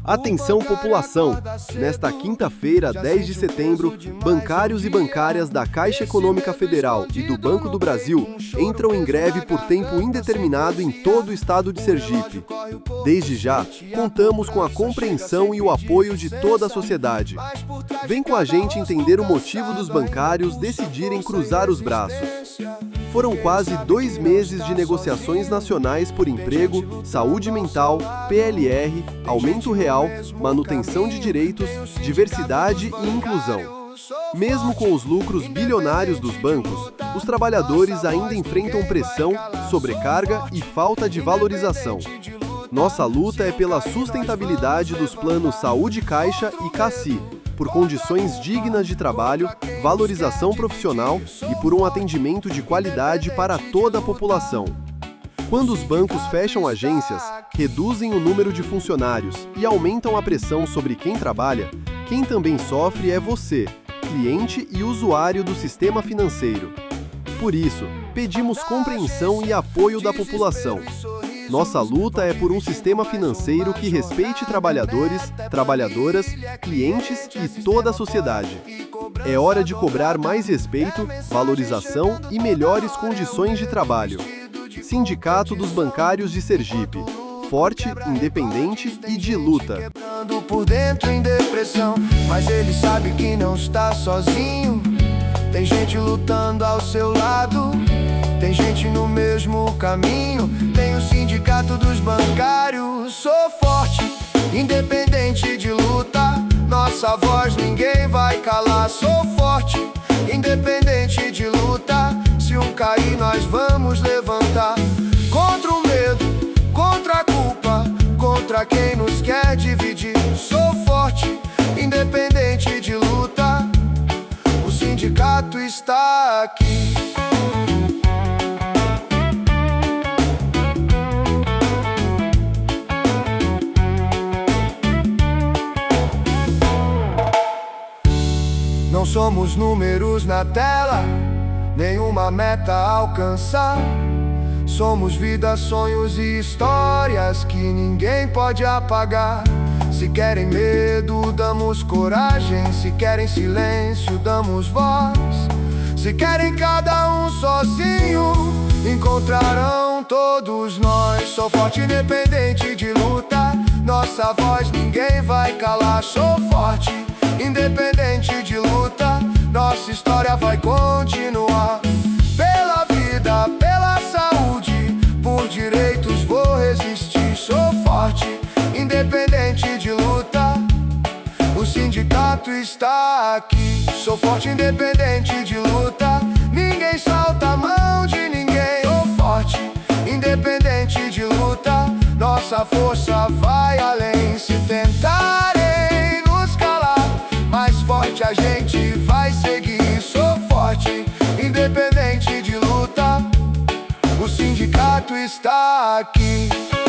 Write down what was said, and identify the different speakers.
Speaker 1: Atenção população! Nesta quinta-feira, 10 de setembro, bancários e bancárias da Caixa Econômica Federal e do Banco do Brasil entram em greve por tempo indeterminado em todo o estado de Sergipe. Desde já, contamos com a compreensão e o apoio de toda a sociedade. Vem com a gente entender o motivo dos bancários decidirem cruzar os braços. Foram quase 2 meses de negociações nacionais por emprego, saúde mental, PLR, aumento real, manutenção de direitos, diversidade e inclusão. Mesmo com os lucros bilionários dos bancos, os trabalhadores ainda enfrentam pressão, sobrecarga e falta de valorização. Nossa luta é pela sustentabilidade dos planos Saúde Caixa e CACI, por condições dignas de trabalho, valorização profissional e por um atendimento de qualidade para toda a população. Quando os bancos fecham agências, reduzem o número de funcionários e aumentam a pressão sobre quem trabalha, quem também sofre é você, cliente e usuário do sistema financeiro. Por isso, pedimos compreensão e apoio da população. Nossa luta é por um sistema financeiro que respeite trabalhadores, trabalhadoras, clientes e toda a sociedade. É hora de cobrar mais respeito, valorização e melhores condições de trabalho. Sindicato dos Bancários de Sergipe. Forte, independente e de luta.
Speaker 2: Por dentro em depressão, mas ele sabe que não está sozinho. Tem gente lutando ao seu lado, tem gente no mesmo caminho. Tem o sindicato dos bancários. Sou forte, independente de luta. Nossa voz ninguém vai calar. Sou forte, independente de luta. Se um cair nós vamos levantar. Contra o medo, contra a culpa, contra quem nos quer dividir. Sou forte, independente de luta. O sindicato está aqui. Não somos números na tela, nenhuma meta a alcançar. Somos vida, sonhos e histórias que ninguém pode apagar. Se querem medo, damos coragem. Se querem silêncio, damos voz. Se querem cada um sozinho, encontrarão todos nós. Sou forte, independente de luta. Nossa voz ninguém vai calar. Sou forte, independente de luta. Nossa história vai continuar. Pela vida, pela saúde, por direitos vou resistir. Sou forte, independente de luta. O sindicato está aqui. Sou forte, independente de luta. Ninguém salta a mão de ninguém. Sou forte, independente de luta. Nossa força vai além. Se tentarem nos calar, mais forte a gente vai seguir. Sou forte, independente de luta. O sindicato está aqui.